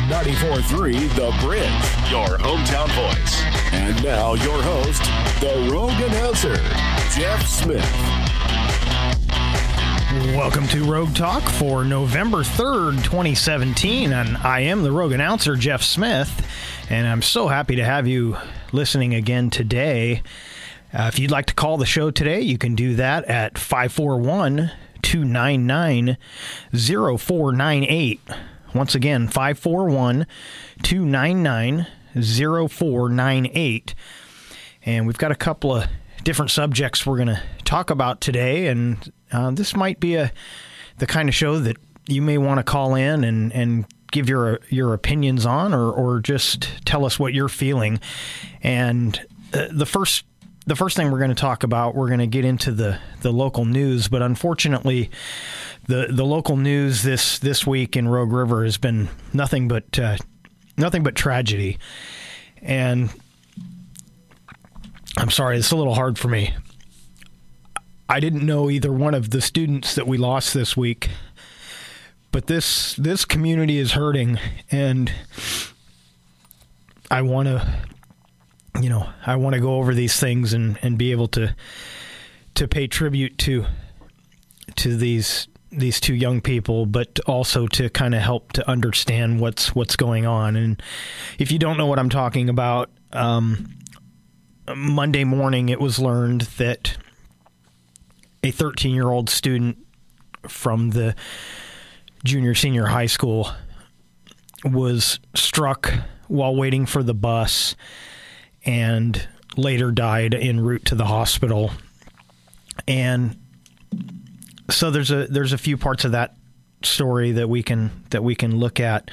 94.3 The Bridge, your hometown voice. And now your host, the Rogue Announcer, Jeff Smith. Welcome to Rogue Talk for November 3rd, 2017, and I am the Rogue Announcer, Jeff Smith, and I'm so happy to have you listening again today. If you'd like to call the show today, you can do that at 541-299-0498. Once again, 541-299-0498. And we've got a couple of different subjects we're going to talk about today, and this might be the kind of show that you may want to call in and give your opinions on, or just tell us what you're feeling. And the first thing we're going to talk about, we're going to get into the local news, but unfortunately, the local news this week in Rogue River has been nothing but tragedy. And I'm sorry, it's a little hard for me. I didn't know either one of the students that we lost this week, but this community is hurting, and I want to go over these things and be able to pay tribute to these two young people, but also to kind of help to understand what's going on. And if you don't know what I'm talking about, Monday morning it was learned that a 13-year-old student from the junior-senior high school was struck while waiting for the bus and later died en route to the hospital. And so there's a few parts of that story that we can look at.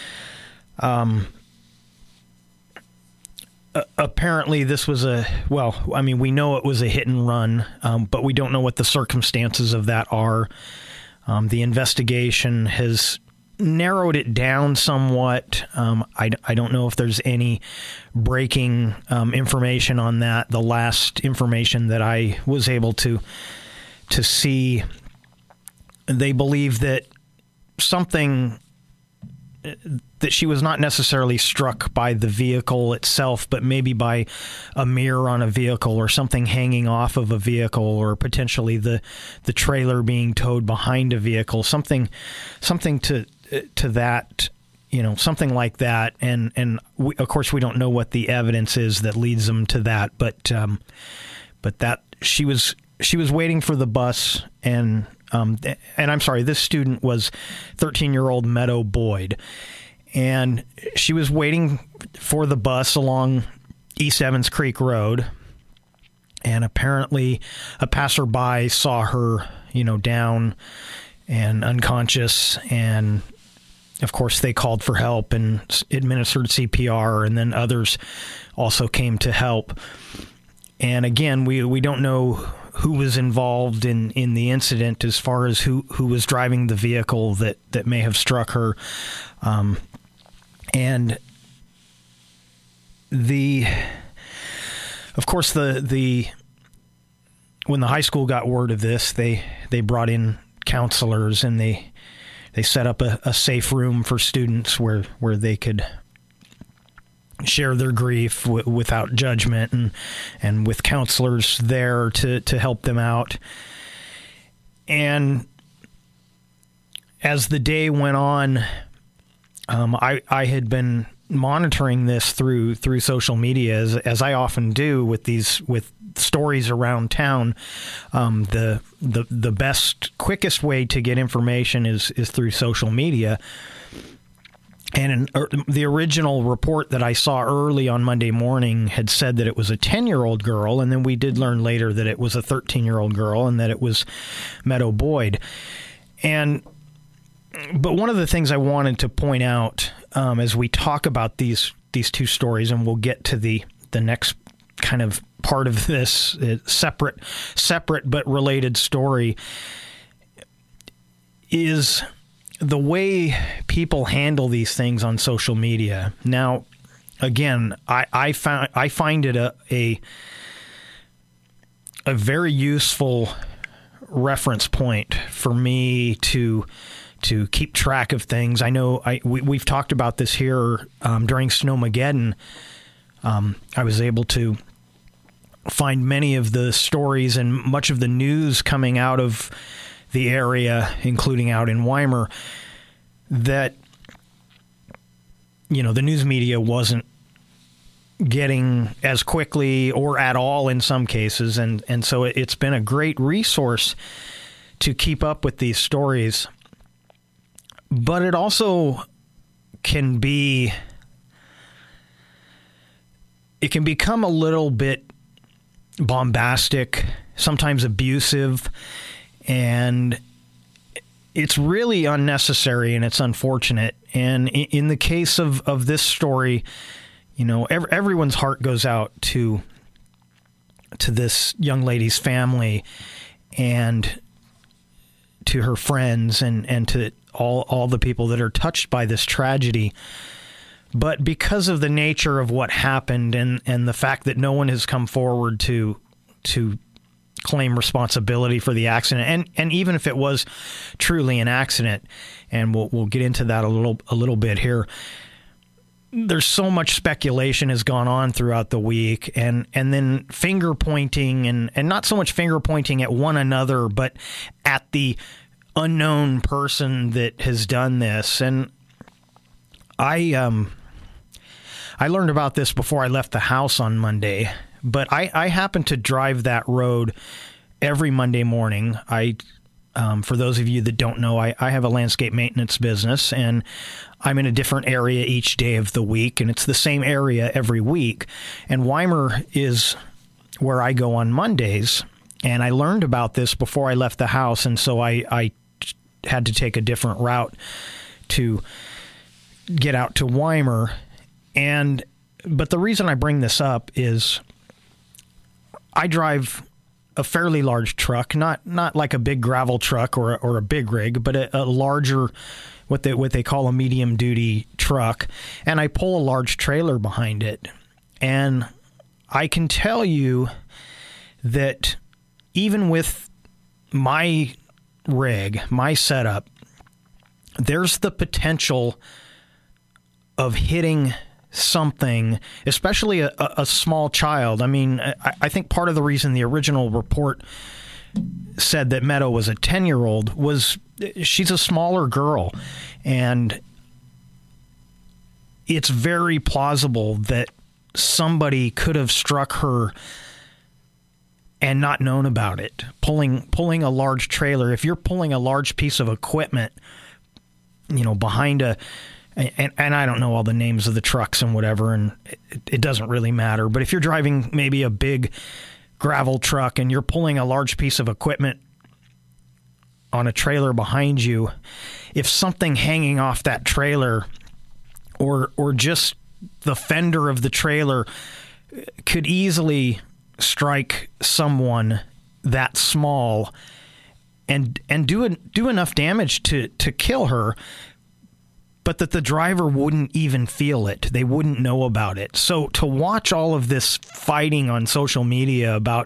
Apparently this was we know it was a hit and run, but we don't know what the circumstances of that are. The investigation has narrowed it down somewhat. I don't know if there's any breaking information on that. The last information that I was able to see, they believe that that she was not necessarily struck by the vehicle itself, but maybe by a mirror on a vehicle or something hanging off of a vehicle, or potentially the trailer being towed behind a vehicle, something to that, something like that. And we, of course, we don't know what the evidence is that leads them to that, but that she was waiting for the bus, and I'm sorry, this student was 13-year-old Meadow Boyd, and she was waiting for the bus along East Evans Creek Road, and apparently a passerby saw her, down and unconscious, and of course they called for help and administered CPR, and then others also came to help. And again, we don't know who was involved in the incident as far as who was driving the vehicle that may have struck her. And of course, when the high school got word of this, they brought in counselors, and they set up a safe room for students where they could share their grief without judgment, and with counselors there to help them out. And as the day went on, I had been monitoring this through social media, as I often do with stories around town. The best, quickest way to get information is through social media. And the original report that I saw early on Monday morning had said that it was a 10-year-old girl, and then we did learn later that it was a 13-year-old girl, and that it was Meadow Boyd. But one of the things I wanted to point out as we talk about these two stories, and we'll get to the next kind of part of this separate but related story, is the way people handle these things on social media. Now, again, I find it a very useful reference point for me to to keep track of things. I know we've talked about this here during Snowmageddon. I was able to find many of the stories and much of the news coming out of the area, including out in Weimar, that, the news media wasn't getting as quickly or at all in some cases. And so it's been a great resource to keep up with these stories. But it also can become a little bit bombastic, sometimes abusive, and it's really unnecessary and it's unfortunate. And in the case of this story, everyone's heart goes out to this young lady's family and to her friends and to all the people that are touched by this tragedy. But because of the nature of what happened and the fact that no one has come forward to claim responsibility for the accident, and even if it was truly an accident, and we'll get into that a little bit here, there's so much speculation has gone on throughout the week, and then finger pointing, and not so much finger pointing at one another, but at the unknown person that has done this. And I learned about this before I left the house on Monday, but I happen to drive that road every Monday morning. For those of you that don't know, I have a landscape maintenance business, and I'm in a different area each day of the week, and it's the same area every week. And Weimar is where I go on Mondays, and I learned about this before I left the house, and so I had to take a different route to get out to Weimar. But the reason I bring this up is I drive a fairly large truck, not like a big gravel truck or a big rig, but a larger, what they call a medium duty truck, and I pull a large trailer behind it. And I can tell you that even with my rig, my setup, there's the potential of hitting something, especially a small child. I mean, I think part of the reason the original report said that Meadow was a 10-year-old was she's a smaller girl, and it's very plausible that somebody could have struck her and not known about it. Pulling a large trailer, if you're pulling a large piece of equipment, behind and I don't know all the names of the trucks and whatever, and it doesn't really matter. But if you're driving maybe a big gravel truck and you're pulling a large piece of equipment on a trailer behind you, if something hanging off that trailer or just the fender of the trailer could easily strike someone that small and do enough damage to kill her, but that the driver wouldn't even feel it. They wouldn't know about it. So to watch all of this fighting on social media about,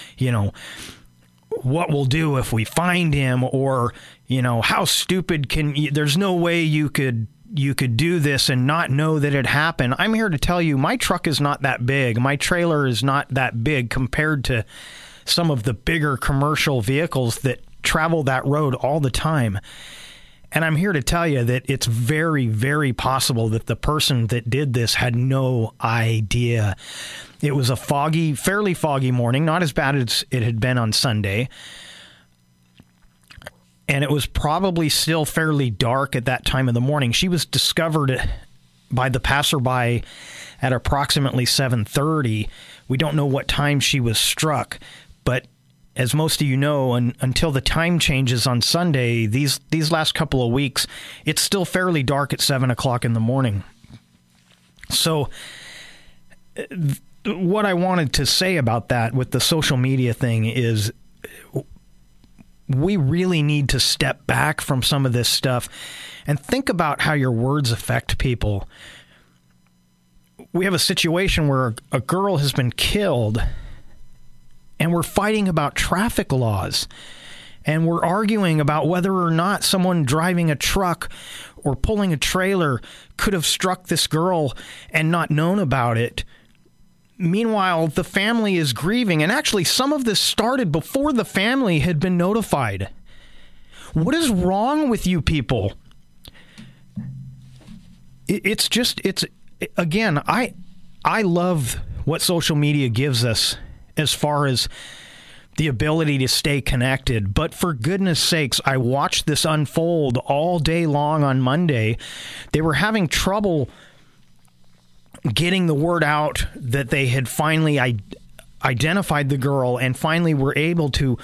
what we'll do if we find him, or, how stupid can you, there's no way you could do this and not know that it happened. I'm here to tell you, my truck is not that big. My trailer is not that big compared to some of the bigger commercial vehicles that travel that road all the time. And I'm here to tell you that it's very, very possible that the person that did this had no idea. It was a fairly foggy morning, not as bad as it had been on Sunday. And it was probably still fairly dark at that time of the morning. She was discovered by the passerby at approximately 7:30. We don't know what time she was struck, but as most of you know, until the time changes on Sunday, these last couple of weeks, it's still fairly dark at 7 o'clock in the morning. So what I wanted to say about that with the social media thing is we really need to step back from some of this stuff and think about how your words affect people. We have a situation where a girl has been killed, and we're fighting about traffic laws. And we're arguing about whether or not someone driving a truck or pulling a trailer could have struck this girl and not known about it. Meanwhile, the family is grieving. And actually, some of this started before the family had been notified. What is wrong with you people? Again, I love what social media gives us as far as the ability to stay connected. But for goodness sakes, I watched this unfold all day long on Monday. They were having trouble getting the word out that they had finally identified the girl and finally were able to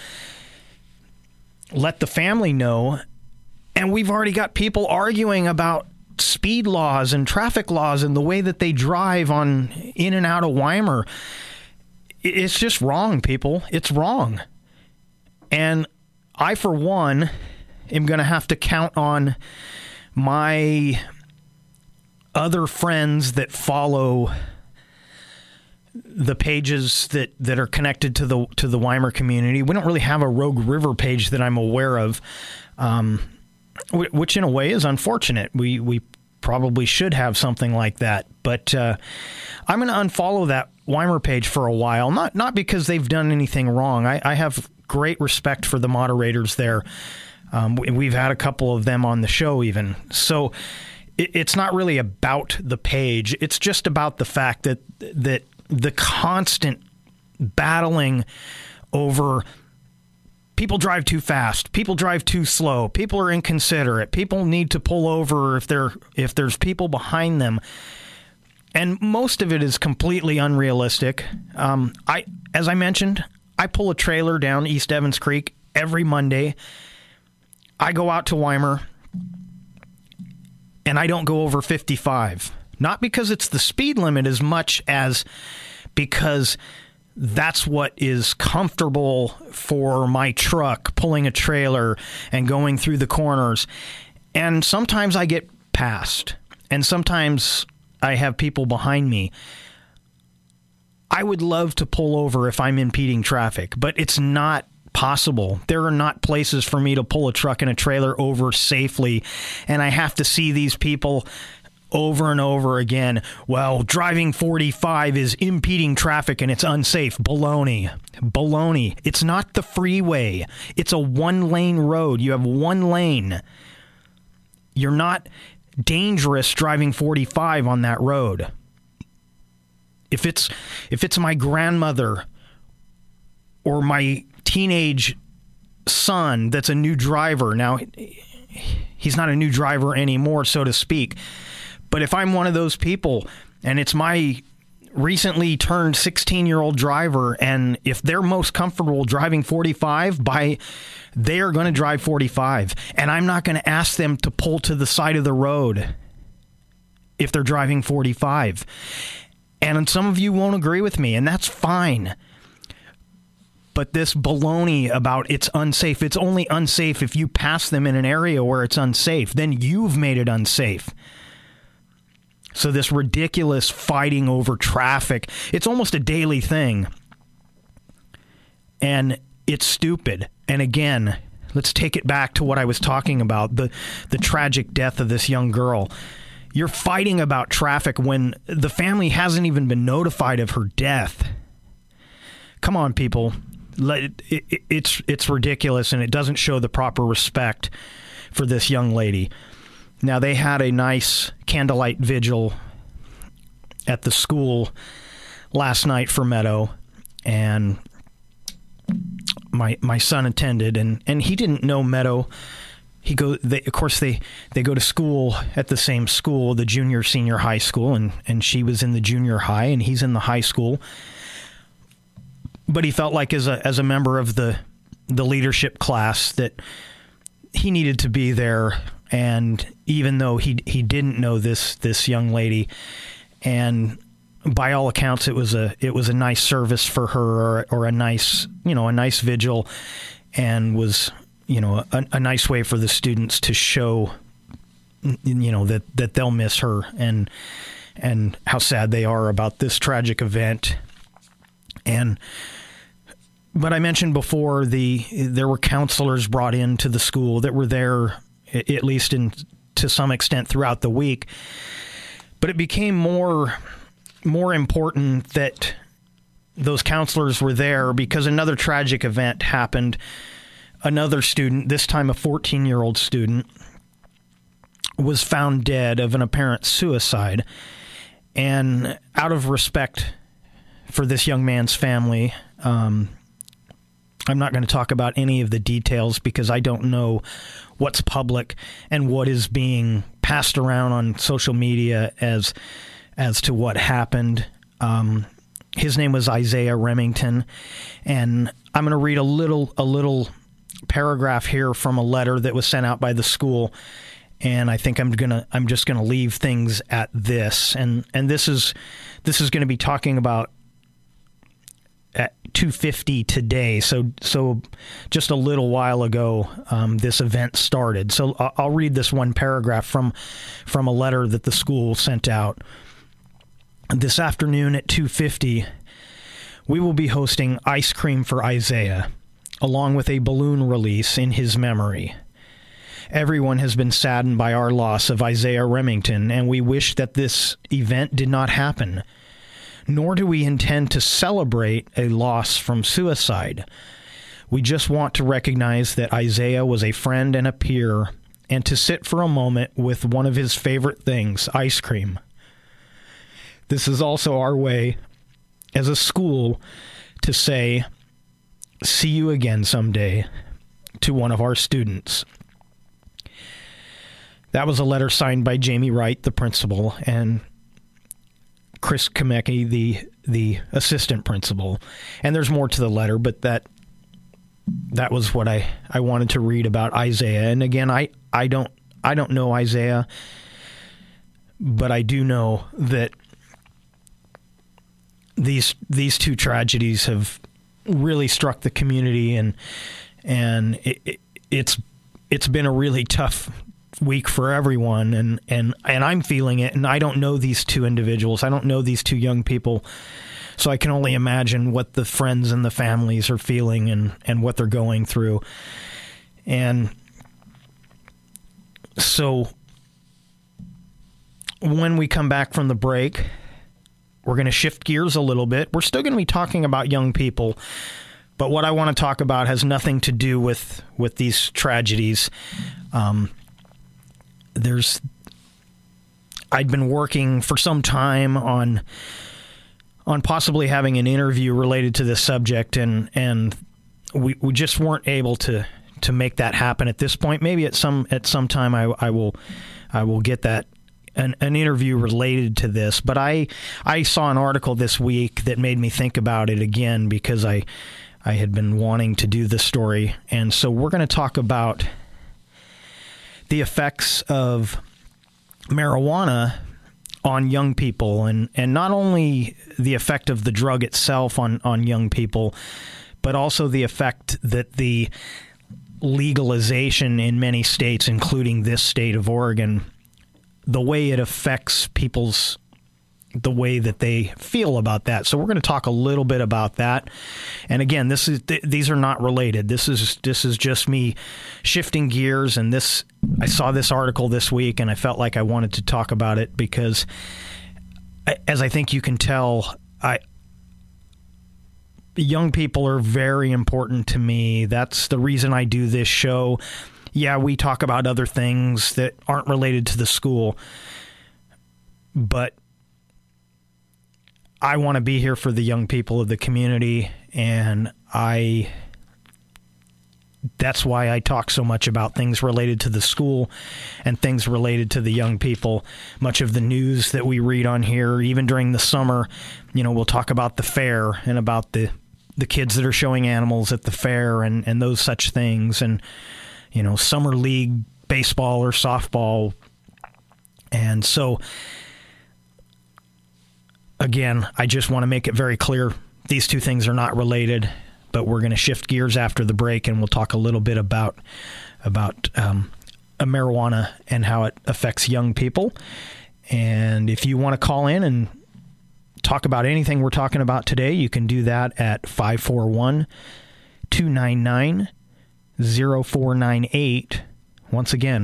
let the family know. And we've already got people arguing about speed laws and traffic laws and the way that they drive in and out of Weimar. It's just wrong, people. It's wrong. And I, for one, am going to have to count on my other friends that follow the pages that are connected to the Weimar community. We don't really have a Rogue River page that I'm aware of, which in a way is unfortunate. We probably should have something like that. But I'm going to unfollow that Weimar page for a while, not because they've done anything wrong. I have great respect for the moderators there. We've had a couple of them on the show even. So it's not really about the page. It's just about the fact that the constant battling over people drive too fast, people drive too slow, people are inconsiderate, people need to pull over if there's people behind them. And most of it is completely unrealistic. As I mentioned, I pull a trailer down East Evans Creek every Monday. I go out to Weimar, and I don't go over 55. Not because it's the speed limit as much as because that's what is comfortable for my truck, pulling a trailer and going through the corners. And sometimes I get passed, and sometimes I have people behind me. I would love to pull over if I'm impeding traffic, but it's not possible. There are not places for me to pull a truck and a trailer over safely, and I have to see these people over and over again. Well, driving 45 is impeding traffic and it's unsafe. Baloney. It's not the freeway. It's a one-lane road. You have one lane. You're not dangerous driving 45 on that road. If it's my grandmother or my teenage son that's a new driver, now he's not a new driver anymore, so to speak, but if I'm one of those people and it's my recently turned 16-year-old driver, and if they're most comfortable driving 45, they are going to drive 45, and I'm not going to ask them to pull to the side of the road if they're driving 45. And some of you won't agree with me, and that's fine. But this baloney about it's unsafe, it's only unsafe if you pass them in an area where it's unsafe. Then you've made it unsafe. So this ridiculous fighting over traffic, it's almost a daily thing. And it's stupid. And again, let's take it back to what I was talking about, the tragic death of this young girl. You're fighting about traffic when the family hasn't even been notified of her death. Come on, people. It's ridiculous, and it doesn't show the proper respect for this young lady. Now, they had a nice candlelight vigil at the school last night for Meadow, and my son attended, and he didn't know Meadow. They go to school at the same school, the junior senior high school, and she was in the junior high and he's in the high school. But he felt like as a member of the leadership class that he needed to be there. And even though he didn't know this young lady, and by all accounts it was a nice service for her, or a nice vigil, and was a nice way for the students to show that they'll miss her and how sad they are about this tragic event. And But I mentioned before there were counselors brought into the school that were there, at least to some extent, throughout the week. But it became more important that those counselors were there because another tragic event happened. Another student, this time a 14-year-old student, was found dead of an apparent suicide. And out of respect for this young man's family, I'm not going to talk about any of the details because I don't know what's public and what is being passed around on social media as to what happened. His name was Isaiah Remington, and I'm going to read a little paragraph here from a letter that was sent out by the school, and I think I'm just gonna leave things at this, and this is going to be talking about at 2:50 today, so just a little while ago, this event started. So I'll read this one paragraph from a letter that the school sent out. This afternoon at 2:50, we will be hosting Ice Cream for Isaiah, along with a balloon release in his memory. Everyone has been saddened by our loss of Isaiah Remington, and we wish that this event did not happen. Nor do we intend to celebrate a loss from suicide. We just want to recognize that Isaiah was a friend and a peer, and to sit for a moment with one of his favorite things, ice cream. This is also our way, as a school, to say, "See you again someday," to one of our students. That was a letter signed by Jamie Wright, the principal, and Chris Kamecki, the assistant principal. And there's more to the letter, but that was what I wanted to read about Isaiah. And again, I don't know Isaiah, but I do know that these two tragedies have really struck the community, and it's been a really tough week for everyone, and I'm feeling it, and I don't know these two individuals. I don't know these two young people, so I can only imagine what the friends and the families are feeling and what they're going through. And so when we come back from the break, we're going to shift gears a little bit. We're still going to be talking about young people, but what I want to talk about has nothing to do with these tragedies. I'd been working for some time on possibly having an interview related to this subject, and we just weren't able to make that happen at this point. Maybe at some time I will get that an interview related to this. But I saw an article this week that made me think about it again because I had been wanting to do this story, and so we're going to talk about the effects of marijuana on young people, and not only the effect of the drug itself on young people, but also the effect that the legalization in many states, including this state of Oregon, the way it affects the way that they feel about that. So we're going to talk a little bit about that. And again, these are not related. This is just me shifting gears. And I saw this article this week, and I felt like I wanted to talk about it because, as I think you can tell, young people are very important to me. That's the reason I do this show. Yeah, we talk about other things that aren't related to the school, but I want to be here for the young people of the community, and that's why I talk so much about things related to the school and things related to the young people. Much of the news that we read on here, even during the summer, we'll talk about the fair and about the kids that are showing animals at the fair and those such things, and summer league baseball or softball. And so again, I just want to make it very clear, these two things are not related, but we're going to shift gears after the break, and we'll talk a little bit about marijuana and how it affects young people. And if you want to call in and talk about anything we're talking about today, you can do that at 541-299-0498. Once again,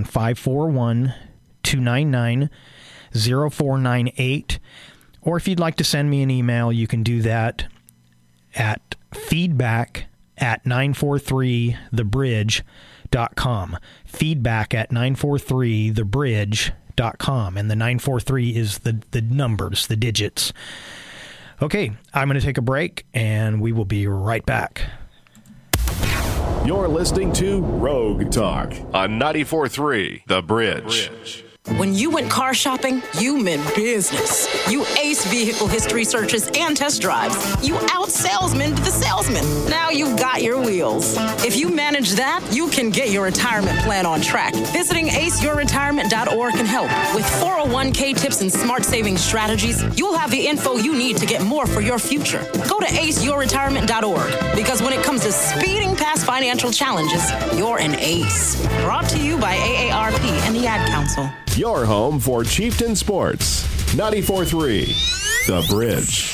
541-299-0498. Or if you'd like to send me an email, you can do that at feedback@943thebridge.com. Feedback@943thebridge.com. And the 943 is the numbers, the digits. Okay, I'm going to take a break, and we will be right back. You're listening to Rogue Talk on 94.3 The Bridge. When you went car shopping, you meant business. You aced vehicle history searches and test drives. You out-salesmaned the salesman. Now you've got your wheels. If you manage that, you can get your retirement plan on track. Visiting aceyourretirement.org can help. With 401k tips and smart saving strategies, you'll have the info you need to get more for your future. Go to aceyourretirement.org, because when it comes to speeding past financial challenges, you're an ace. Brought to you by AARP and the Ad Council. Your home for Chieftain Sports. 94.3 The Bridge.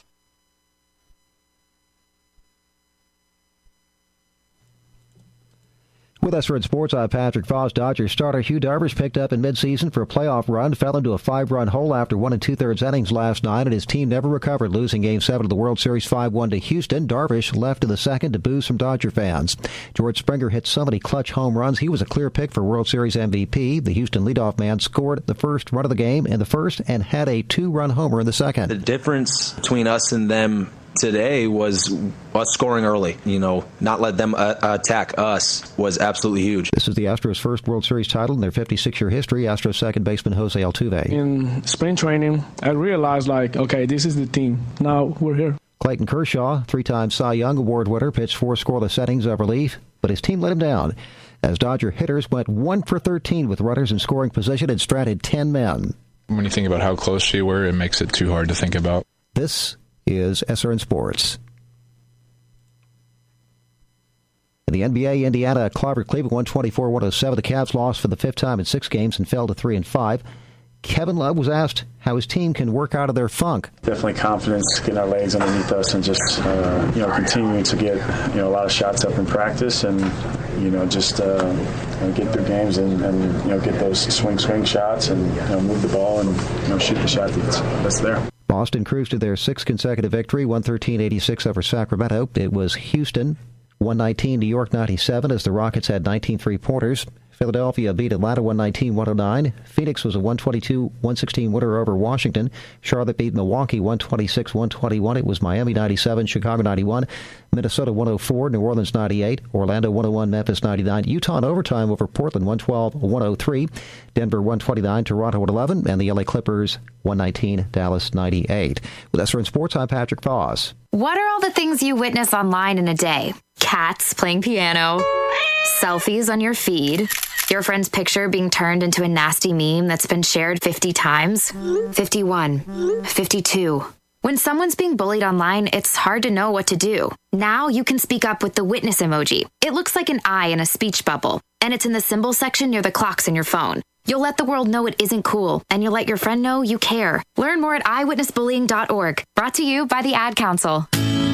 With us for Sports, I'm Patrick Foss. Dodgers starter Hugh Darvish picked up in midseason for a playoff run, fell into a 5-run hole after 1 2/3 innings last night, and his team never recovered, losing Game 7 of the World Series 5-1 to Houston. Darvish left in the second to boos from Dodger fans. George Springer hit so many clutch home runs, he was a clear pick for World Series MVP. The Houston leadoff man scored the first run of the game in the first and had a 2-run homer in the second. The difference between us and them today was us scoring early. Not let them attack us was absolutely huge. This is the Astros' first World Series title in their 56-year history. Astros second baseman Jose Altuve. In spring training, I realized, okay, this is the team. Now we're here. Clayton Kershaw, 3-time Cy Young Award winner, pitched 4 scoreless innings of relief, but his team let him down as Dodger hitters went 1 for 13 with runners in scoring position and stranded 10 men. When you think about how close they were, it makes it too hard to think about. This is SRN Sports. In the NBA, Indiana clobbered Cleveland 124-107. The Cavs lost for the 5th time in 6 games and fell to 3-5. Kevin Love was asked how his team can work out of their funk. Definitely confidence, getting our legs underneath us, and just continuing to get a lot of shots up in practice, and just get through games and get those swing shots and move the ball and shoot the shot that's there. Boston cruised to their 6th consecutive victory, 113-86 over Sacramento. It was Houston 119, New York 97, as the Rockets had 19 three-pointers. Philadelphia beat Atlanta 119-109. Phoenix was a 122-116 winner over Washington. Charlotte beat Milwaukee 126-121. It was Miami 97, Chicago 91, Minnesota 104, New Orleans 98, Orlando 101, Memphis 99. Utah in overtime over Portland 112-103, Denver 129, Toronto 111, and the LA Clippers 119, Dallas 98. With SRN Sports, I'm Patrick Foss. What are all the things you witness online in a day? Cats playing piano, selfies on your feed, your friend's picture being turned into a nasty meme that's been shared 50 times, 51, 52. When someone's being bullied online, it's hard to know what to do. Now you can speak up with the witness emoji. It looks like an eye in a speech bubble, and it's in the symbol section near the clocks in your phone. You'll let the world know it isn't cool, and you'll let your friend know you care. Learn more at eyewitnessbullying.org. Brought to you by the Ad Council.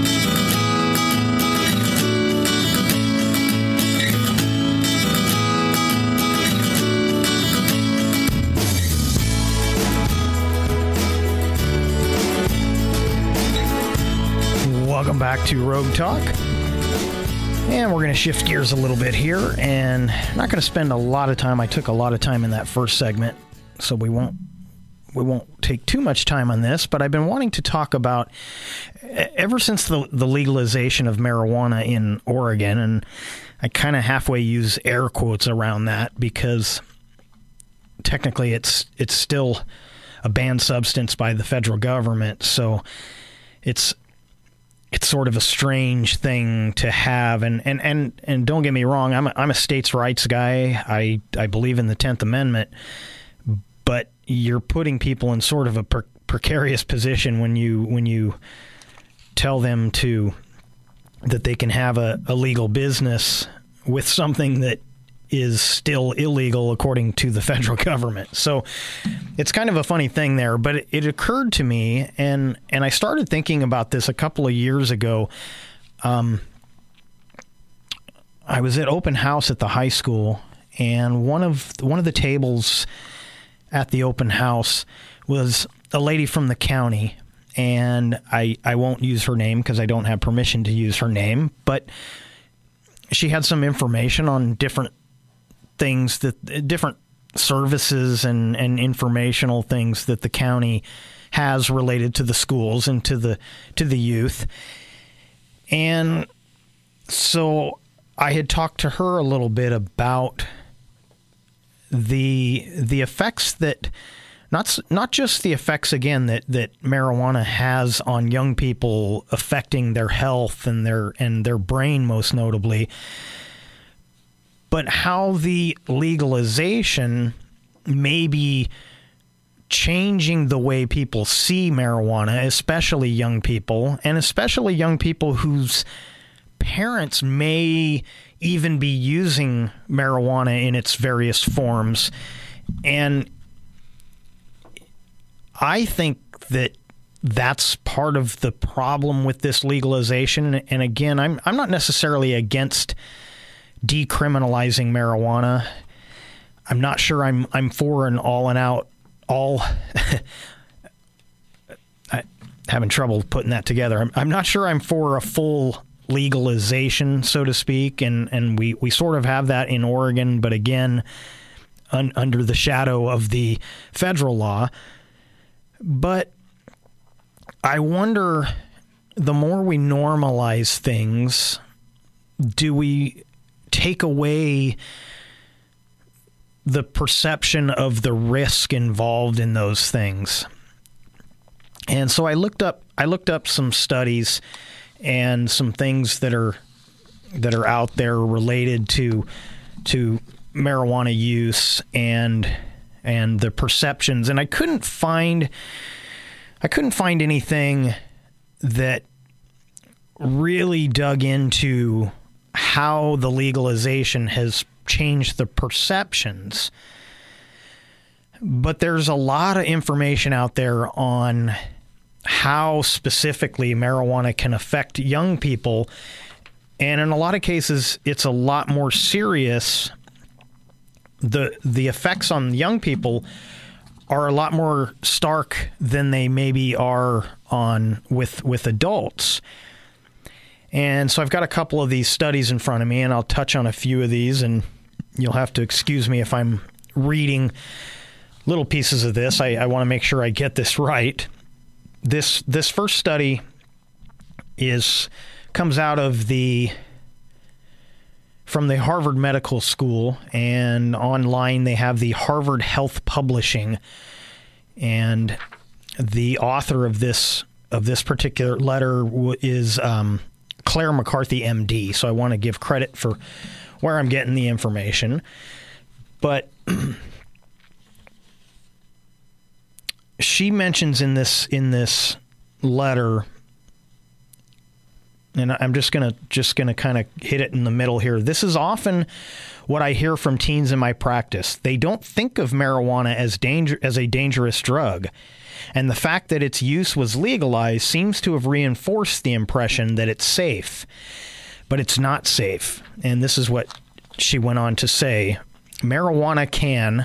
Welcome back to Rogue Talk. And we're going to shift gears a little bit here, and I'm not going to spend a lot of time. I took a lot of time in that first segment, so we won't take too much time on this, but I've been wanting to talk about, ever since the legalization of marijuana in Oregon, and I kind of halfway use air quotes around that because technically it's still a banned substance by the federal government, so it's sort of a strange thing to have, and don't get me wrong, I'm a states' rights guy. I believe in the 10th Amendment, but you're putting people in sort of a precarious position when you tell them that they can have a legal business with something that is still illegal according to the federal government. So it's kind of a funny thing there, but it occurred to me, and I started thinking about this a couple of years ago. I was at open house at the high school, and one of the tables at the open house was a lady from the county, and I won't use her name because I don't have permission to use her name, but she had some information on different things, different services and informational things that the county has related to the schools and to the youth. And so I had talked to her a little bit about the effects that not just the effects again that marijuana has on young people, affecting their health and their brain most notably, but how the legalization may be changing the way people see marijuana, especially young people, and especially young people whose parents may even be using marijuana in its various forms. And I think that that's part of the problem with this legalization. And again, I'm not necessarily against decriminalizing marijuana. I'm not sure I'm for an all I'm having trouble putting that together. I'm not sure I'm for a full legalization, so to speak, and we sort of have that in Oregon, but again, under the shadow of the federal law. But I wonder, the more we normalize things, do we take away the perception of the risk involved in those things? And so I looked up some studies and some things that are out there related to marijuana use and the perceptions, and I couldn't find anything that really dug into how the legalization has changed the perceptions. But there's a lot of information out there on how specifically marijuana can affect young people, and in a lot of cases it's a lot more serious. The effects on young people are a lot more stark than they maybe are with adults. And so I've got a couple of these studies in front of me, and I'll touch on a few of these, and you'll have to excuse me if I'm reading little pieces of this. I want to make sure I get this right. This first study comes out of from the Harvard Medical School, and online they have the Harvard Health Publishing, and the author of this particular letter is Claire McCarthy, MD. So I want to give credit for where I'm getting the information, but she mentions in this letter, and I'm just gonna kind of hit it in the middle here. This is often what I hear from teens in my practice. They don't think of marijuana as a dangerous drug, and the fact that its use was legalized seems to have reinforced the impression that it's safe. But it's not safe, and this is what she went on to say. Marijuana can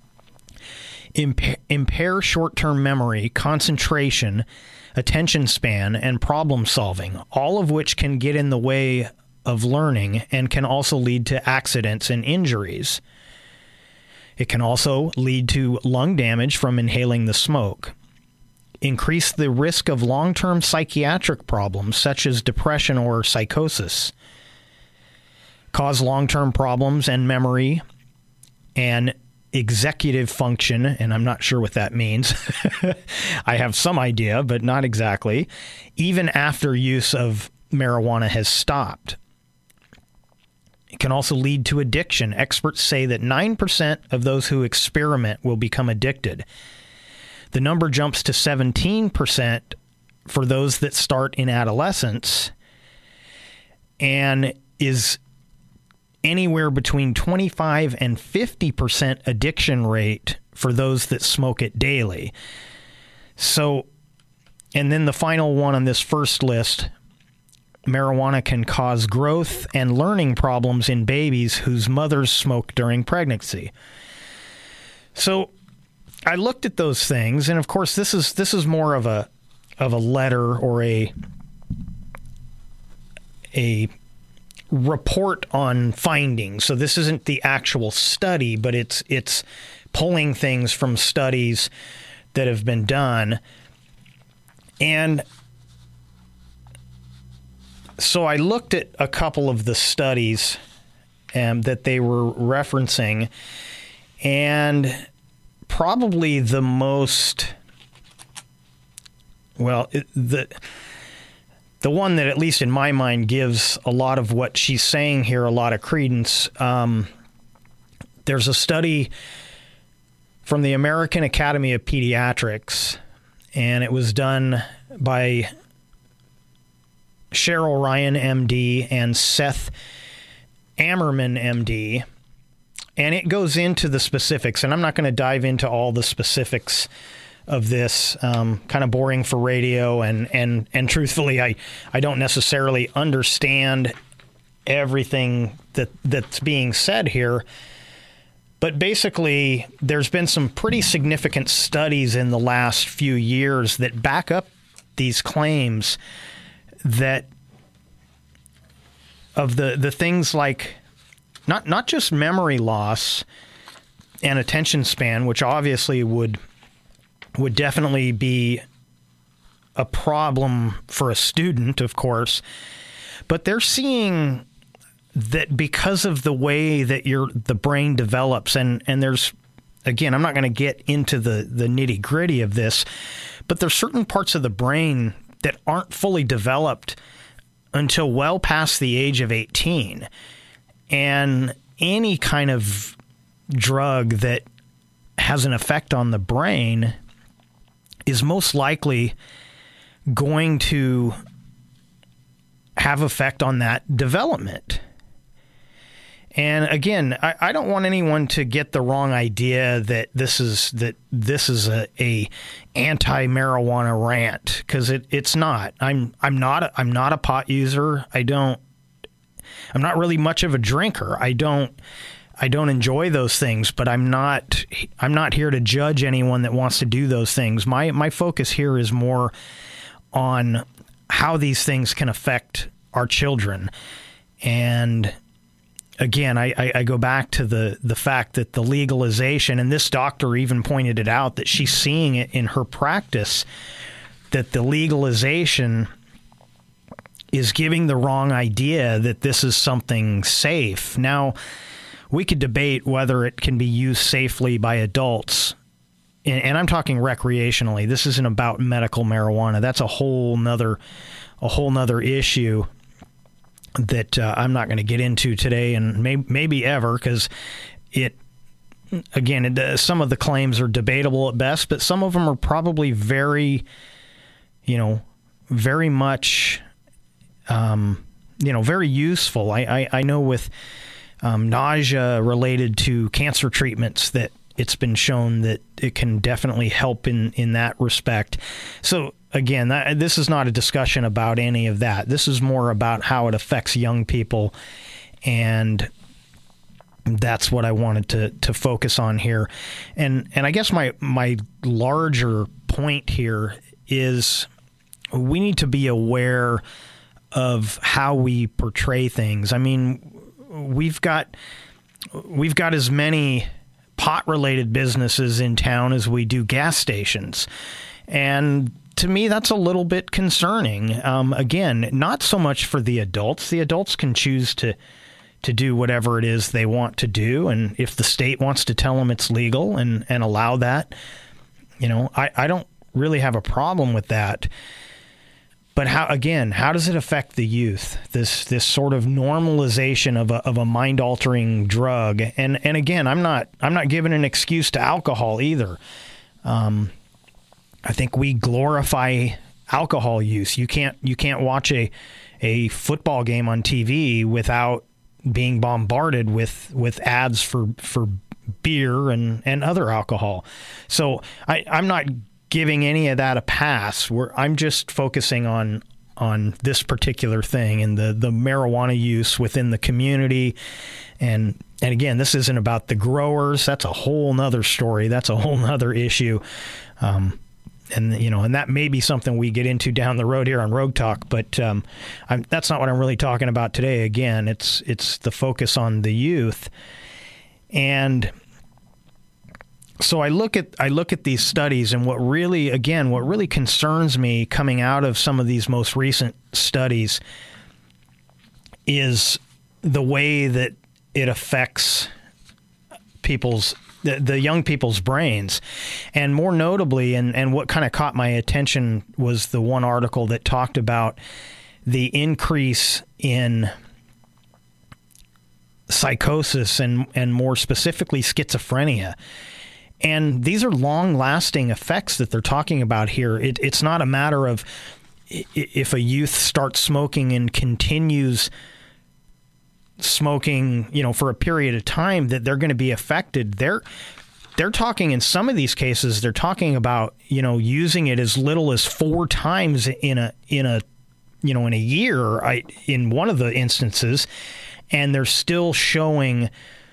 impair short-term memory, concentration, attention span, and problem solving, all of which can get in the way of learning and can also lead to accidents and injuries. It can also lead to lung damage from inhaling the smoke, increase the risk of long-term psychiatric problems such as depression or psychosis, cause long-term problems and memory and executive function, and I'm not sure what that means. I have some idea, but not exactly, even after use of marijuana has stopped. It can also lead to addiction. Experts say that 9% of those who experiment will become addicted. The number jumps to 17% for those that start in adolescence, and is anywhere between 25 and 50% addiction rate for those that smoke it daily. So, and then the final one on this first list, marijuana can cause growth and learning problems in babies whose mothers smoke during pregnancy. So I looked at those things, and of course this is more of a letter or a report on findings. So this isn't the actual study, but it's pulling things from studies that have been done. And so I looked at a couple of the studies that they were referencing, and probably the most, the one that, at least in my mind, gives a lot of what she's saying here a lot of credence. There's a study from the American Academy of Pediatrics, and it was done by Cheryl Ryan, MD, and Seth Ammerman, MD. And it goes into the specifics, and I'm not going to dive into all the specifics of this, kind of boring for radio, and truthfully, I don't necessarily understand everything that's being said here. But basically, there's been some pretty significant studies in the last few years that back up these claims that of the things like not just memory loss and attention span, which obviously would definitely be a problem for a student, of course, but they're seeing that because of the way that the brain develops, and there's, again, I'm not going to get into the nitty-gritty of this, but there's certain parts of the brain that aren't fully developed until well past the age of 18. And any kind of drug that has an effect on the brain is most likely going to have effect on that development. And again, I don't want anyone to get the wrong idea that this is a anti-marijuana rant, because it's not. I'm not a pot user. I'm not really much of a drinker. I don't enjoy those things, but I'm not here to judge anyone that wants to do those things. My focus here is more on how these things can affect our children. And again, I go back to the fact that the legalization, and this doctor even pointed it out, that she's seeing it in her practice, that the legalization is giving the wrong idea that this is something safe. Now, we could debate whether it can be used safely by adults, and I'm talking recreationally. This isn't about medical marijuana. That's a whole nother issue that I'm not going to get into today, and maybe ever, because some of the claims are debatable at best, but some of them are probably very much, very useful. I know with nausea related to cancer treatments that it's been shown that it can definitely help in that respect. So again, this is not a discussion about any of that. This is more about how it affects young people, and that's what I wanted to focus on here. And I guess my larger point here is we need to be aware of how we portray things. I mean, we've got as many pot-related businesses in town as we do gas stations, and to me, that's a little bit concerning. Again, not so much for the adults. The adults can choose to do whatever it is they want to do, and if the state wants to tell them it's legal and allow that, I don't really have a problem with that. But how does it affect the youth? This sort of normalization of a mind-altering drug, and again, I'm not giving an excuse to alcohol either. I think we glorify alcohol use. You can't watch a football game on TV without being bombarded with ads for beer and other alcohol. So I'm not giving any of that a pass. I'm just focusing on this particular thing and the marijuana use within the community. And again, this isn't about the growers. That's a whole nother story. That's a whole nother issue. And that may be something we get into down the road here on Rogue Talk, but that's not what I'm really talking about today. Again, it's the focus on the youth. And so I look at these studies, and what really concerns me coming out of some of these most recent studies is the way that it affects the young people's brains. And more notably, and what kind of caught my attention was the one article that talked about the increase in psychosis and more specifically schizophrenia. And these are long-lasting effects that they're talking about here. It's not a matter of if a youth starts smoking and continues smoking, for a period of time, that they're going to be affected. They're talking, in some of these cases, they're talking about, using it as little as 4 times in a year, in one of the instances, and they're still showing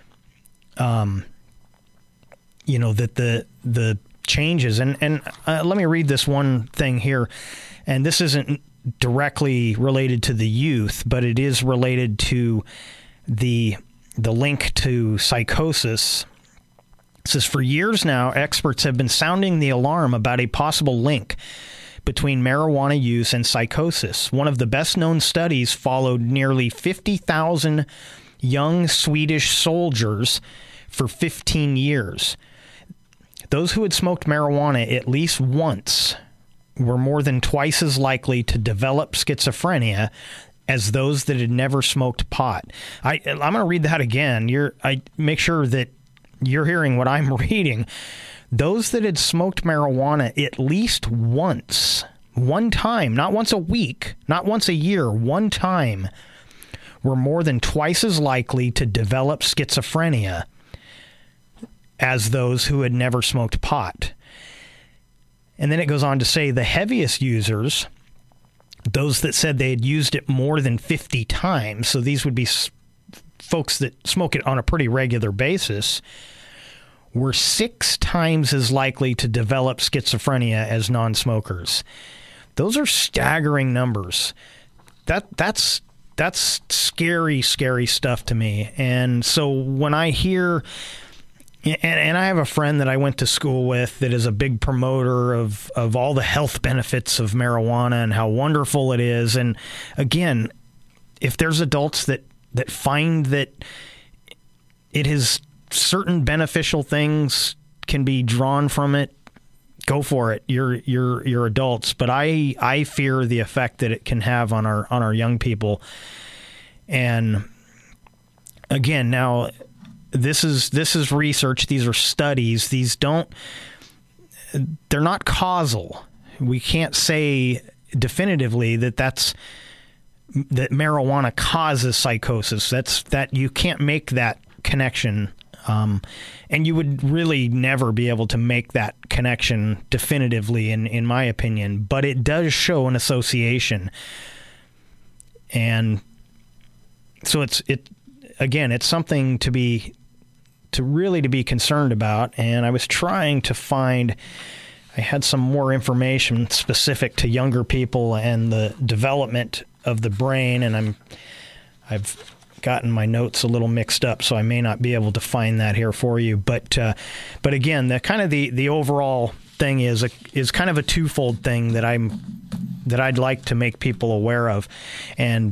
that the changes. And let me read this one thing here. And this isn't directly related to the youth, but it is related to the link to psychosis. It says, for years now, experts have been sounding the alarm about a possible link between marijuana use and psychosis. One of the best-known studies followed nearly 50,000 young Swedish soldiers for 15 years. Those who had smoked marijuana at least once were more than twice as likely to develop schizophrenia as those that had never smoked pot. I'm going to read that again. I make sure that you're hearing what I'm reading. Those that had smoked marijuana at least once, one time, not once a week, not once a year, one time, were more than twice as likely to develop schizophrenia as those who had never smoked pot. And then it goes on to say the heaviest users, those that said they had used it more than 50 times, so these would be folks that smoke it on a pretty regular basis, were 6 times as likely to develop schizophrenia as non-smokers. Those are staggering numbers. That's scary, scary stuff to me. And so when I hear... And I have a friend that I went to school with that is a big promoter of all the health benefits of marijuana and how wonderful it is. And again, if there's adults that find that it has certain beneficial things can be drawn from it, go for it. You're adults. But I fear the effect that it can have on our young people. And again, now, This is research. These are studies. They're not causal. We can't say definitively that marijuana causes psychosis. That you can't make that connection. And you would really never be able to make that connection definitively, in my opinion. But it does show an association. And so it's something to be concerned about. And I was trying to find, I had some more information specific to younger people and the development of the brain, and I've gotten my notes a little mixed up, so I may not be able to find that here for you. But again, the overall thing is kind of a twofold thing that I'd like to make people aware of. And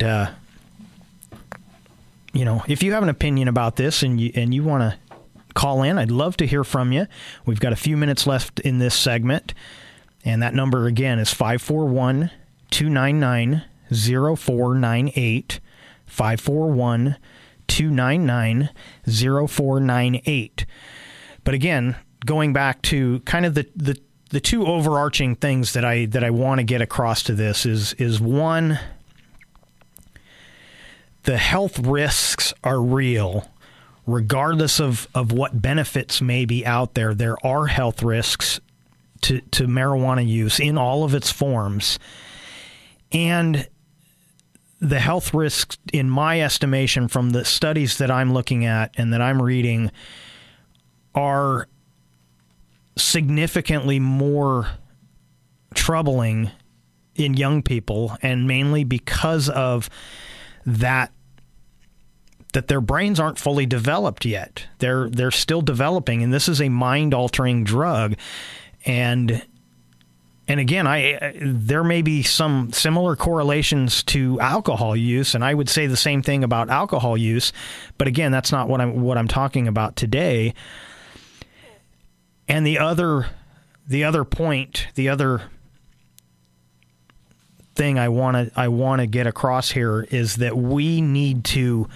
if you have an opinion about this and you want to call in, I'd love to hear from you. We've got a few minutes left in this segment, and that number again is 541-299-0498, 541-299-0498. But again, going back to kind of the two overarching things that I want to get across to this is one, the health risks are real. Regardless of what benefits may be out there, there are health risks to marijuana use in all of its forms. And the health risks, in my estimation, from the studies that I'm looking at and that I'm reading, are significantly more troubling in young people, and mainly because of that their brains aren't fully developed yet. They're still developing, and this is a mind-altering drug. And again, there may be some similar correlations to alcohol use, and I would say the same thing about alcohol use. But again, that's not what I'm talking about today. And the other thing I want to get across here is that we need to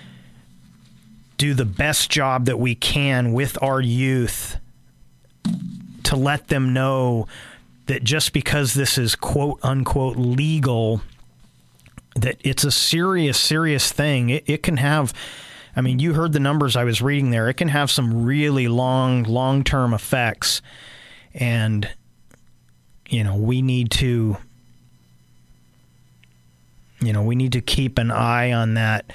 do the best job that we can with our youth to let them know that just because this is quote unquote legal, that it's a serious thing. It can have, I mean, you heard the numbers I was reading there. It can have some really long-term effects. And, we need to keep an eye on that.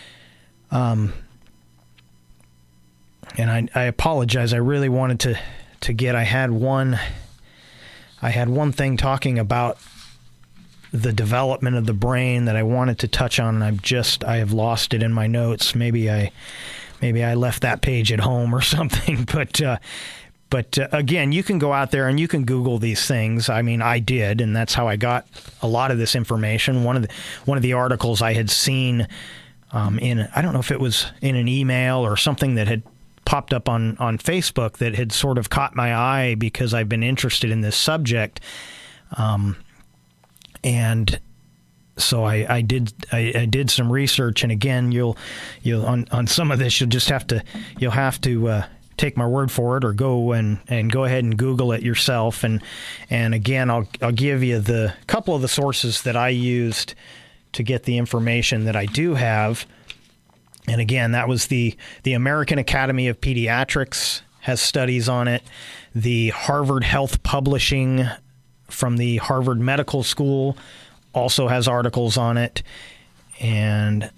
And I apologize. I really wanted to get. I had one thing talking about the development of the brain that I wanted to touch on, and I have lost it in my notes. Maybe I left that page at home or something. But again, you can go out there and you can Google these things. I mean, I did, and that's how I got a lot of this information. One of the articles I had seen in, I don't know if it was in an email or something that had popped up on Facebook that had sort of caught my eye because I've been interested in this subject. And so I did some research, and again, you'll on some of this you'll have to take my word for it, or go and go ahead and Google it yourself. And again, I'll give you the couple of the sources that I used to get the information that I do have. And again, that was the American Academy of Pediatrics has studies on it. The Harvard Health Publishing from the Harvard Medical School also has articles on it. And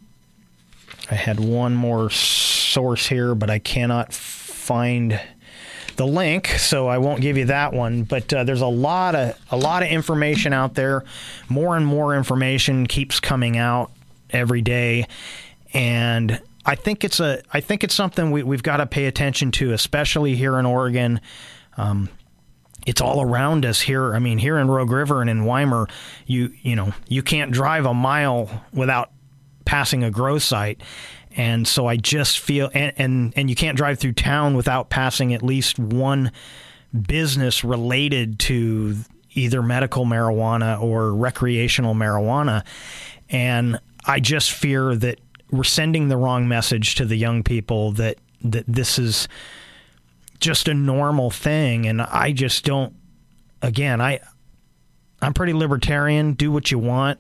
I had one more source here, but I cannot find the link, so I won't give you that one. But there's a lot of information out there. More and more information keeps coming out every day. And I think it's something we've got to pay attention to, especially here in Oregon. It's all around us here. I mean, here in Rogue River and in Weimar, you can't drive a mile without passing a grow site. And so I just feel, and you can't drive through town without passing at least one business related to either medical marijuana or recreational marijuana. And I just fear that we're sending the wrong message to the young people that this is just a normal thing. And I just don't, again, I'm pretty libertarian. Do what you want,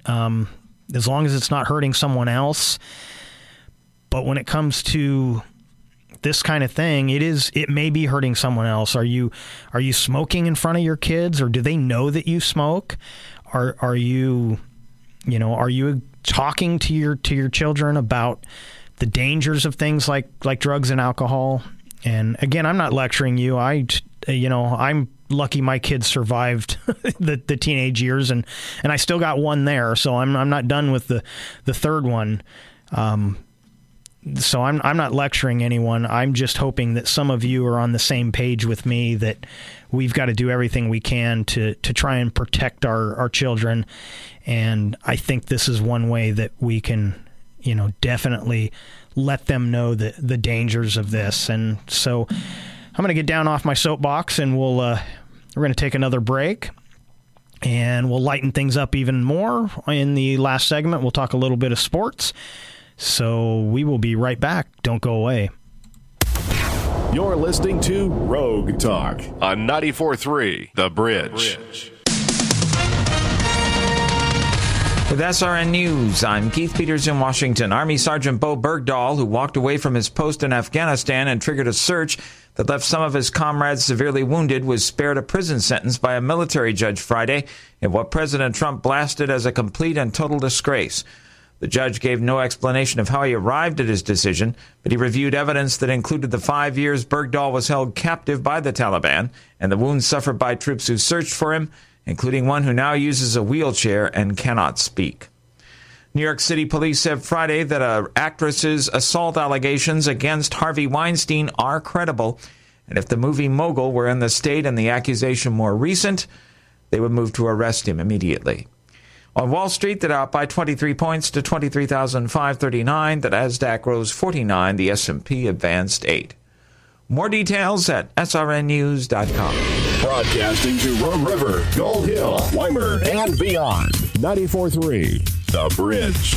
as long as it's not hurting someone else. But when it comes to this kind of thing, it may be hurting someone else. Are you smoking in front of your kids, or do they know that you smoke? Are you talking to your children about the dangers of things like drugs and alcohol? And again, I'm not lecturing you. I'm lucky my kids survived the teenage years, and I still got one there, so I'm not done with the third one. So I'm not lecturing anyone. I'm just hoping that some of you are on the same page with me, that we've got to do everything we can to try and protect our children. And I think this is one way that we can, definitely let them know the dangers of this. And so I'm going to get down off my soapbox, and we're going to take another break. And we'll lighten things up even more. In the last segment, we'll talk a little bit of sports. So we will be right back. Don't go away. You're listening to Rogue Talk on 94.3 The Bridge. With SRN News, I'm Keith Peters in Washington. Army Sergeant Bo Bergdahl, who walked away from his post in Afghanistan and triggered a search that left some of his comrades severely wounded, was spared a prison sentence by a military judge Friday in what President Trump blasted as a complete and total disgrace. The judge gave no explanation of how he arrived at his decision, but he reviewed evidence that included the 5 years Bergdahl was held captive by the Taliban and the wounds suffered by troops who searched for him, including one who now uses a wheelchair and cannot speak. New York City police said Friday that an actress's assault allegations against Harvey Weinstein are credible, and if the movie mogul were in the state and the accusation more recent, they would move to arrest him immediately. On Wall Street, the Dow up by 23 points to 23,539. The Nasdaq rose 49. The S&P advanced 8. More details at srnnews.com. Broadcasting to Rogue River, Gold Hill, Weimer, and beyond. 94.3, The Bridge.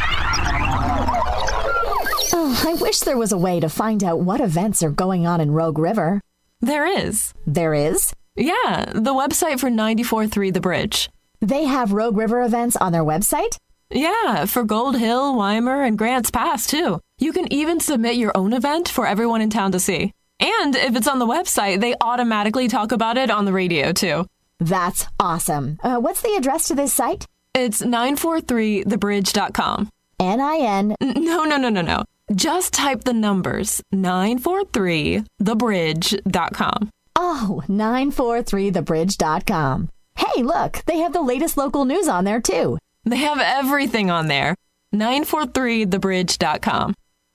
Oh, I wish there was a way to find out what events are going on in Rogue River. There is. There is? Yeah, the website for 94.3 The Bridge. They have Rogue River events on their website? Yeah, for Gold Hill, Weimer, and Grants Pass, too. You can even submit your own event for everyone in town to see. And if it's on the website, they automatically talk about it on the radio, too. That's awesome. What's the address to this site? It's 943thebridge.com. N-I-N... No. Just type the numbers, 943thebridge.com. Oh, 943thebridge.com. Hey, look, they have the latest local news on there, too. They have everything on there. 943thebridge.com.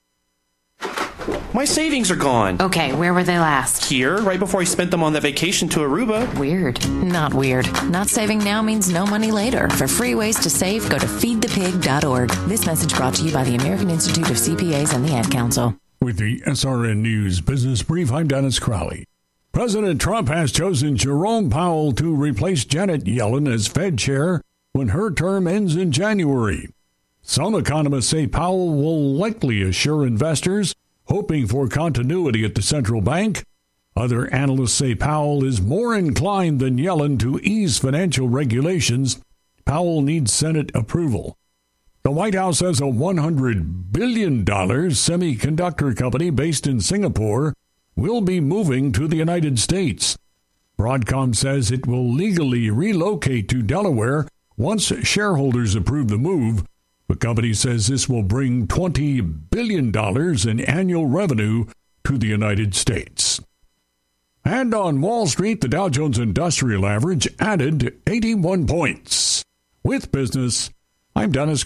My savings are gone. Okay, where were they last? Here, right before I spent them on the vacation to Aruba. Weird. Not weird. Not saving now means no money later. For free ways to save, go to feedthepig.org. This message brought to you by the American Institute of CPAs and the Ad Council. With the SRN News Business Brief, I'm Dennis Crowley. President Trump has chosen Jerome Powell to replace Janet Yellen as Fed chair when her term ends in January. Some economists say Powell will likely assure investors, hoping for continuity at the central bank. Other analysts say Powell is more inclined than Yellen to ease financial regulations. Powell needs Senate approval. The White House says a $100 billion semiconductor company based in Singapore will be moving to the United States. Broadcom says it will legally relocate to Delaware once shareholders approve the move. The company says this will bring $20 billion in annual revenue to the United States. And on Wall Street, the Dow Jones Industrial Average added 81 points. With business, I'm Dennis.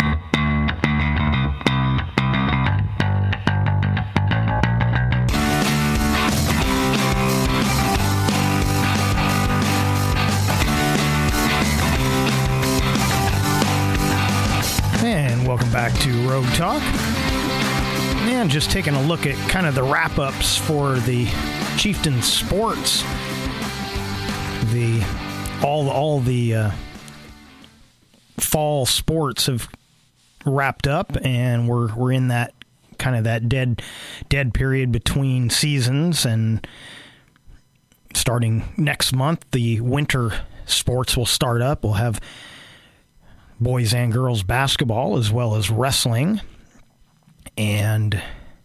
And welcome back to Rogue Talk. And just taking a look at kind of the wrap-ups for the Chieftain Sports. All the fall sports have wrapped up, and we're in that kind of that dead period between seasons. And starting next month, the winter sports will start up. We'll have boys and girls basketball as well as wrestling, and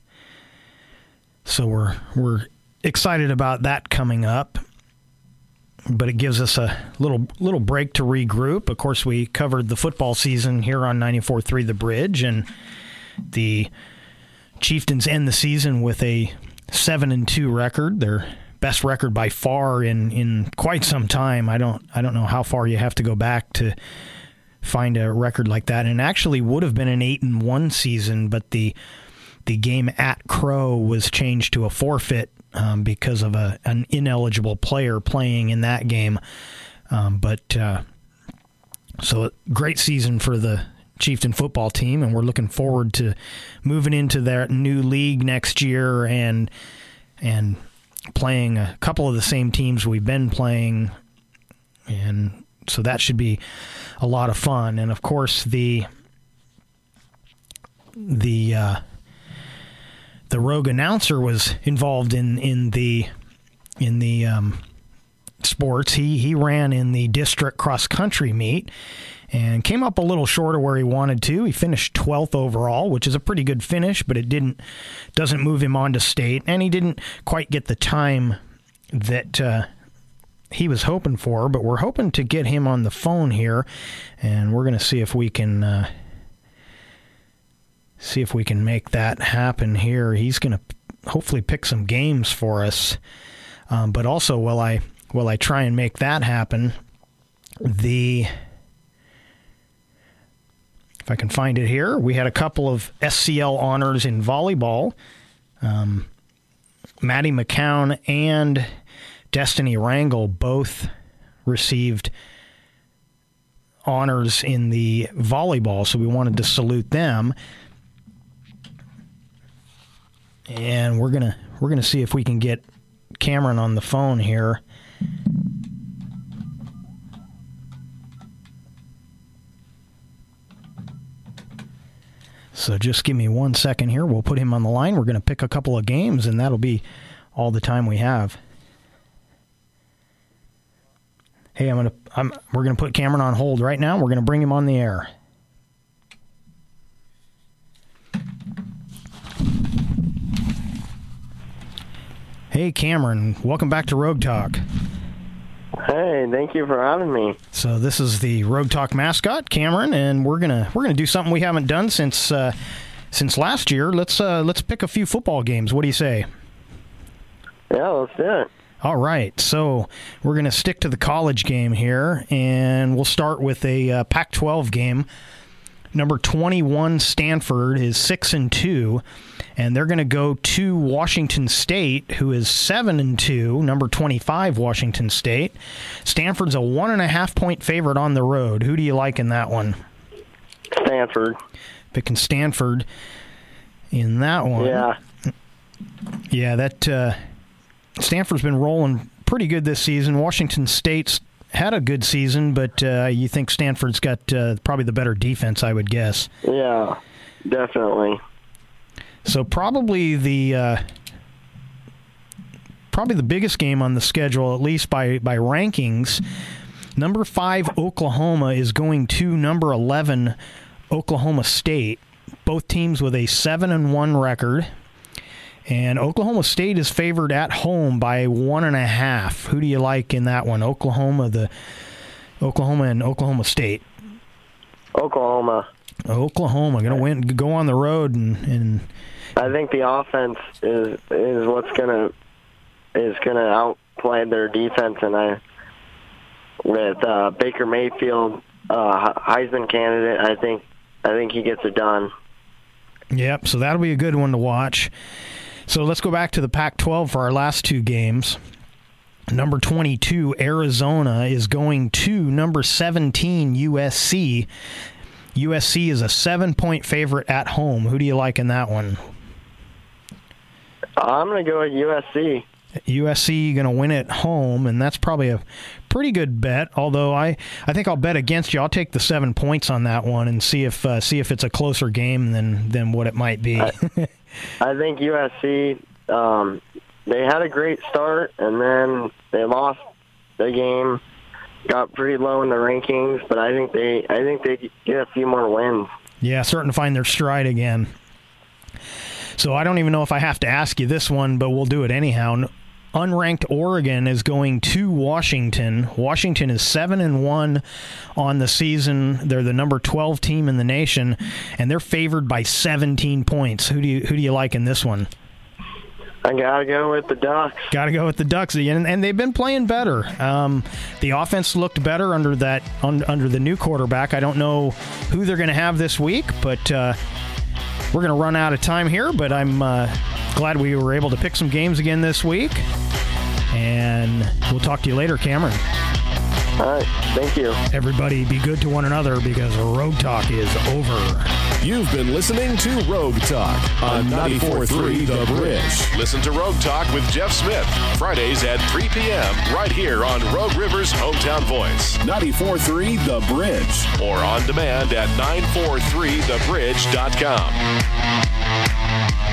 so we're excited about that coming up. But it gives us a little break to regroup. Of course, we covered the football season here on 94.3 The Bridge, and the Chieftains end the season with a 7-2 record. Their best record by far in quite some time. I don't know how far you have to go back to find a record like that, and actually would have been an 8-1 season, but the game at Crow was changed to a forfeit because of an ineligible player playing in that game. So a great season for the Chieftain football team, and we're looking forward to moving into their new league next year and playing a couple of the same teams we've been playing, and so that should be a lot of fun. And of course, the rogue announcer was involved in the sports. He ran in the district cross country meet, and came up a little short of where he wanted to. He finished 12th overall, which is a pretty good finish, but it doesn't move him on to state, and he didn't quite get the time that he was hoping for, but we're hoping to get him on the phone here, and we're going to see if we can make that happen here. He's going to hopefully pick some games for us, but also while I try and make that happen, if I can find it here, we had a couple of SCL honors in volleyball. Maddie McCown and Destiny Rangel both received honors in the volleyball, so we wanted to salute them. And we're gonna see if we can get Cameron on the phone here. So just give me 1 second here. We'll put him on the line. We're going to pick a couple of games, and that'll be all the time we have. Hey, we're going to put Cameron on hold right now. We're going to bring him on the air. Hey, Cameron, welcome back to Rogue Talk. Hey, thank you for having me. So this is the Rogue Talk mascot, Cameron, and we're gonna do something we haven't done since last year. Let's pick a few football games. What do you say? Yeah, let's do it. All right, so we're gonna stick to the college game here, and we'll start with a Pac-12 game. Number 21 Stanford is 6-2, and they're going to go to Washington State, who is 7-2. Number 25 Washington State. Stanford's a 1.5-point favorite on the road. Who do you like in that one? Stanford. Picking Stanford in that one. Yeah. That Stanford's been rolling pretty good this season. Washington State's had a good season, but you think Stanford's got probably the better defense, I would guess. Yeah, definitely. So probably the biggest game on the schedule, at least by rankings, number 5 Oklahoma is going to number 11 Oklahoma State. Both teams with a 7-1 record. And Oklahoma State is favored at home by 1.5. Who do you like in that one? Oklahoma and Oklahoma State. Oklahoma going to win. Go on the road and. I think the offense is what's gonna outplay their defense, and with Baker Mayfield, Heisman candidate, I think he gets it done. Yep. So that'll be a good one to watch. So let's go back to the Pac-12 for our last two games. Number 22, Arizona, is going to number 17, USC. USC is a 7-point favorite at home. Who do you like in that one? I'm going to go with USC. USC going to win at home, and that's probably a pretty good bet. Although I think I'll bet against you. I'll take the 7 points on that one and see if it's a closer game than what it might be. I think USC, they had a great start, and then they lost the game, got pretty low in the rankings, but I think they get a few more wins. Yeah, starting to find their stride again. So I don't even know if I have to ask you this one, but we'll do it anyhow. Unranked Oregon is going to Washington. Washington is 7-1 on the season. They're the number 12 team in the nation, and they're favored by 17 points. Who do you like in this one? I gotta go with the Ducks. Gotta go with the Ducks, and they've been playing better. The offense looked better under the new quarterback. I don't know who they're going to have this week, but we're going to run out of time here. But I'm glad we were able to pick some games again this week, and we'll talk to you later, Cameron. All right, thank you. Everybody be good to one another because Rogue Talk is over. You've been listening to Rogue Talk on 94.3 The Bridge. Listen to Rogue Talk with Jeff Smith, Fridays at 3 p.m. right here on Rogue River's Hometown Voice. 94.3 The Bridge. Or on demand at 943thebridge.com.